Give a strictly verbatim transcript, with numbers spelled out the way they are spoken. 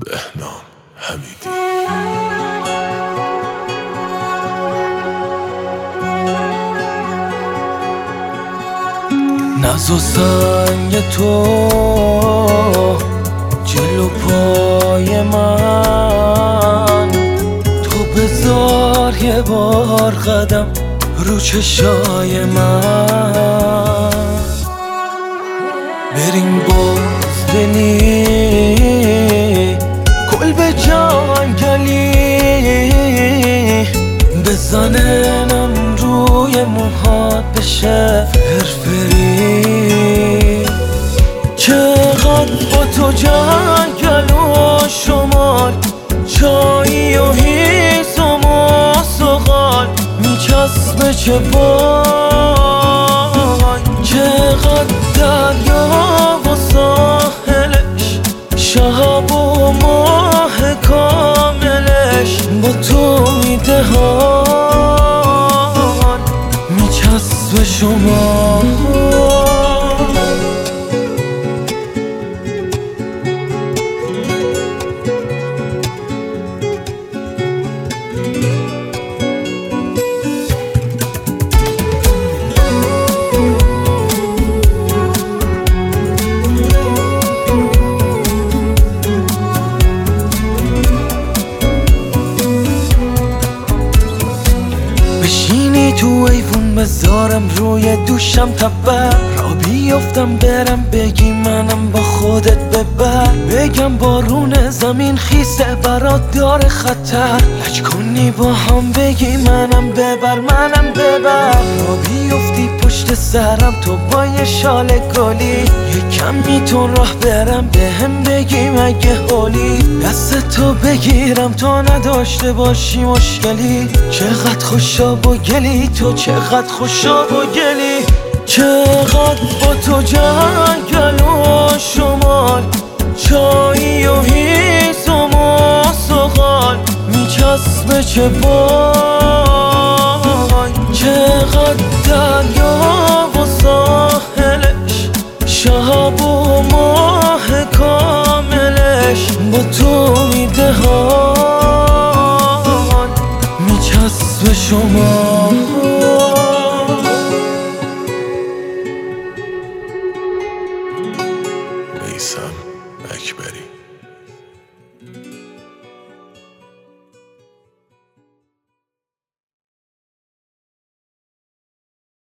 بهنام حمیدی. ناز و سنگ تو جلو پای من، تو بذار یه بار قدم رو چشای من. بریم بازدلی کل به جنگلی، بزننم روی موهات بشه فرفری. چقدر با تو جنگل و شمال، چایی و هیز و ماس و غال میچسبه چه پای. چقدر دریا و ساحلش، شب و ماه کاملش با تو میده حال میچسبه شما. بشینی تو ایوون بذارم روی دوشم تبر، را بیفتم برم بگی منم با خودت ببر. بگم بارون زمین خیسه برات داره خطر، لج کنی با هم بگی منم ببر منم ببر. را بیفتی پشت سرم تو با یه شال گلی، یه کمی تو راه برم به هم بگی مگه حالی. دست تو بگیرم تا نداشته باشی مشکلی. چقدر خوشاب و گلی تو، چقدر خوشاب و گلی. چقدر با تو جنگل و شمال، چایی و هیز و ماس و غال میچسبه چه پای. چقدر دریا و ساحلش، شب و ماه کاملش با تو میده حال میچسبه شما. میثم اکبری.